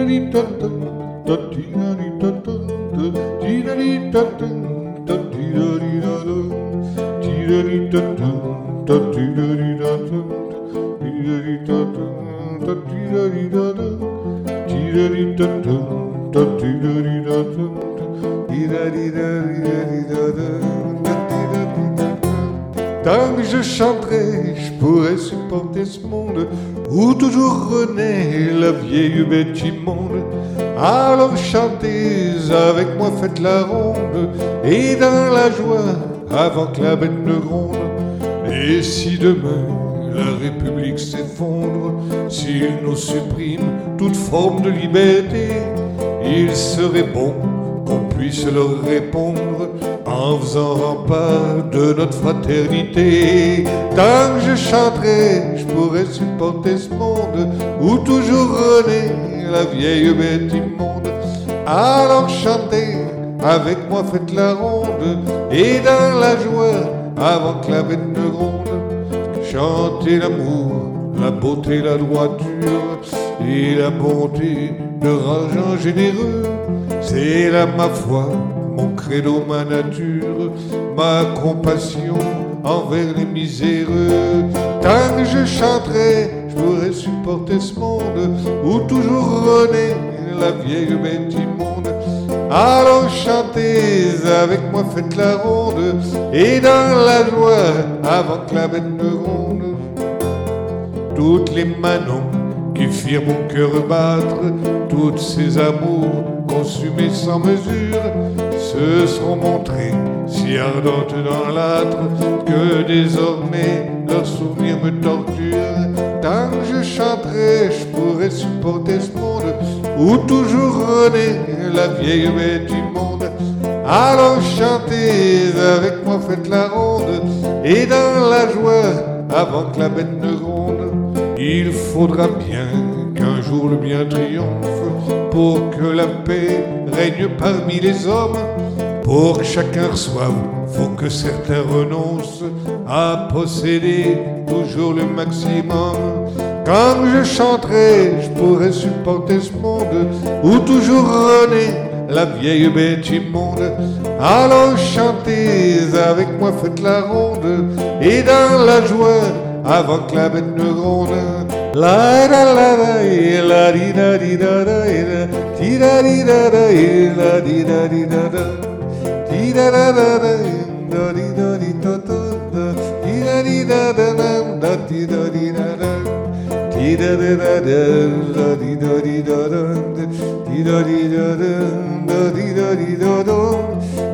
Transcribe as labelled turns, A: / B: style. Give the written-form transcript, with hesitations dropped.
A: Tant que je chanterai, je pourrais supporter ce monde où toujours renaît la vieille bête immonde. Alors chantez avec moi, faites la ronde, et dans la joie, avant que la bête ne gronde. Et si demain la République s'effondre, s'il nous supprime toute forme de liberté, il serait bon qu'on puisse leur répondre en faisant rempart de notre fraternité. Tant que je chanterai, je pourrais supporter ce monde où toujours renaît la vieille bête immonde. Alors chantez avec moi, faites la ronde, et dans la joie, avant que la bête ne gronde. Chantez l'amour, la beauté, la droiture et la bonté de rangeant généreux. C'est là ma foi, mon credo, ma nature, ma compassion envers les miséreux. Tant que je chanterai, je pourrais supporter ce monde où toujours renaît la vieille bête immonde. Alors chantez avec moi, faites la ronde, et dans la joie, avant que la bête ne gronde. Toutes les manons qui firent mon cœur battre, toutes ces amours consumées sans mesure, se seront montrées si ardentes dans l'âtre que désormais leurs souvenirs me torturent. Tant que je chanterai, je pourrais supporter ce monde où toujours renaît la vieille bête immonde. Alors chantez avec moi, faites la ronde, et dans la joie, avant que la bête ne gronde. Il faudra bien qu'un jour le bien triomphe pour que la paix règne parmi les hommes. Pour que chacun reçoive, faut que certains renoncent à posséder toujours le maximum. Quand je chanterai, je pourrais supporter ce monde où toujours renaît la vieille bête immonde. Alors chantez avec moi, faites la ronde, et dans la joie, avant que la bête ne gronde. La da la da la di da di da da di da di da da la di da di da da di da da da da di da di da da di da di da da da di da di da da di da da da da di da di da da di da di da da di da di da da